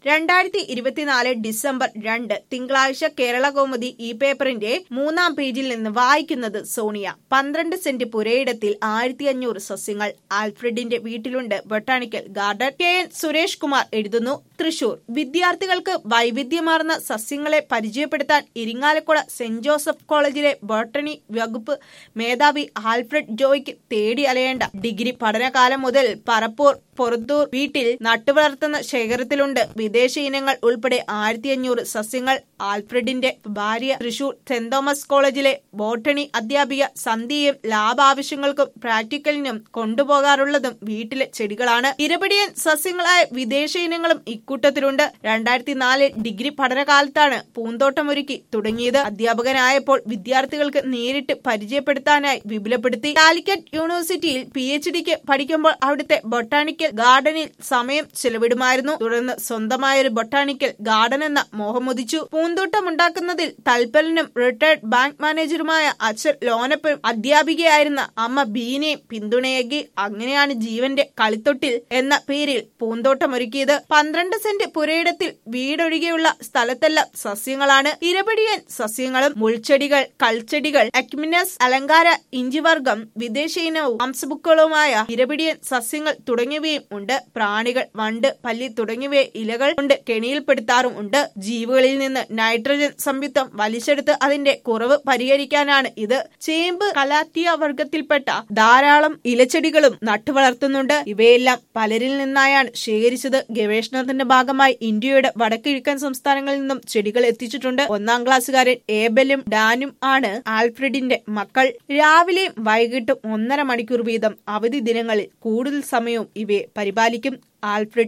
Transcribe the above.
2024 December 2 തിങ്കളാഴ്ച കേരളകൗമുദി ഈ പേപ്പറിന്റെ 3-ാം പേജിൽ നിന്ന് വായിക്കുന്നത് സോണിയ. 12 സെന്റ് പുരയിടത്തിൽ 1500 സസ്യങ്ങൾ. ആൽഫ്രഡിന്റെ വീട്ടിലുണ്ട് botanical garden. K N. Suresh Kumar എഴുതുന്നു. തൃശൂർ. വിദ്യാർത്ഥികൾക്ക് വൈവിധ്യമാർന്ന സസ്യങ്ങളെ പരിചയപ്പെടുത്താൻ ഇരിങ്ങാലക്കുട സെന്റ് ജോസഫ് കോളേജിലെ ബോട്ടണി വകുപ്പ് മേധാവി ആൽഫ്രഡ് ജോയ്ക്ക് തേടി അലയേണ്ട. ഡിഗ്രി പഠനകാലം മുതൽ പറപ്പൂർ പൊറത്തൂർ വീട്ടിൽ നട്ടുവളർത്തുന്ന ശേഖരത്തിലുണ്ട് വിദേശ ഇനങ്ങൾ ഉൾപ്പെടെ 1500 സസ്യങ്ങൾ. ആൽഫ്രഡിന്റെ ഭാര്യ തൃശൂർ സെന്റ് തോമസ് കോളേജിലെ ബോട്ടണി അധ്യാപിക സന്ധ്യയും ലാബ് ആവശ്യങ്ങൾക്കും പ്രാക്ടിക്കലിനും കൊണ്ടുപോകാറുള്ളതും വീട്ടിലെ ചെടികളാണ്. ഇരപിടിയൻ സസ്യങ്ങളായ വിദേശ ഇനങ്ങളും ഇക്കൂട്ടത്തിലുണ്ട്. 2004 ഡിഗ്രി പഠനകാലത്താണ് പൂന്തോട്ടമൊരുക്കി തുടങ്ങിയത്. അധ്യാപകനായപ്പോൾ വിദ്യാർത്ഥികൾക്ക് നേരിട്ട് പരിചയപ്പെടുത്താനായി വിപുലപ്പെടുത്തി. കാലിക്കറ്റ് യൂണിവേഴ്സിറ്റിയിൽ PhDക്ക് പഠിക്കുമ്പോൾ അവിടുത്തെ ബൊട്ടാണിക്കൽ ഗാർഡനിൽ സമയം ചെലവിടുമായിരുന്നു. തുടർന്ന് സ്വന്തമായൊരു ബൊട്ടാണിക്കൽ ഗാർഡൻ എന്ന മോഹമുദിച്ചു. പൂന്തോട്ടമുണ്ടാക്കുന്നതിൽ തൽപരനും റിട്ടയർഡ് ബാങ്ക് മാനേജറുമായ അച്ഛൻ ലോനപ്പനും അധ്യാപികയായിരുന്ന അമ്മ ബീനയും പിന്തുണയേകി. അങ്ങനെയാണ് ജീവന്റെ കളിത്തൊട്ടിൽ എന്ന പേരിൽ പൂന്തോട്ടമൊരുക്കിയത്. 12 സെന്റ് പുരയിടത്തിൽ വീടൊഴികെയുള്ള സ്ഥലത്തെല്ലാം സസ്യങ്ങളാണ്. ഇരപിടിയൻ സസ്യങ്ങളും മുൾച്ചെടികൾ, കൽച്ചെടികൾ, അക്മിനസ്, അലങ്കാര ഇഞ്ചിവർഗം, വിദേശ ഇനവും മാംസബുക്കുകളുമായ ഇരപിടിയൻ സസ്യങ്ങൾ തുടങ്ങിയവയും ഉണ്ട്. പ്രാണികൾ, വണ്ട്, പല്ലി തുടങ്ങിയവയെ ഇലകൾ കൊണ്ട് കെണിയിൽപ്പെടുത്താറും ഉണ്ട്. ജീവികളിൽ നിന്ന് നൈട്രജൻ സംയുക്തം വലിച്ചെടുത്ത് അതിന്റെ കുറവ് പരിഹരിക്കാനാണ് ഇത്. ചേമ്പ്, കലാത്തിയ വർഗത്തിൽപ്പെട്ട ധാരാളം ഇലച്ചെടികളും നട്ടുവളർത്തുന്നുണ്ട്. ഇവയെല്ലാം പലരിൽ നിന്നായാണ് ശേഖരിച്ചത്. ഗവേഷണത്തിന്റെ ഭാഗമായി ഇന്ത്യയുടെ വടക്കിഴക്കൻ സംസ്ഥാനങ്ങളിൽ നിന്നും ചെടികൾ എത്തിച്ചിട്ടുണ്ട്. 1-ാം ക്ലാസ്സുകാരൻ ഏബലും ഡാനും ആണ് ആൽഫ്രഡിന്റെ മക്കൾ. രാവിലെയും വൈകിട്ടും 1.5 മണിക്കൂർ വീതം അവധി ദിനങ്ങളിൽ കൂടുതൽ സമയവും ഇവയെ പരിപാലിക്കും. ആൽഫ്രഡ്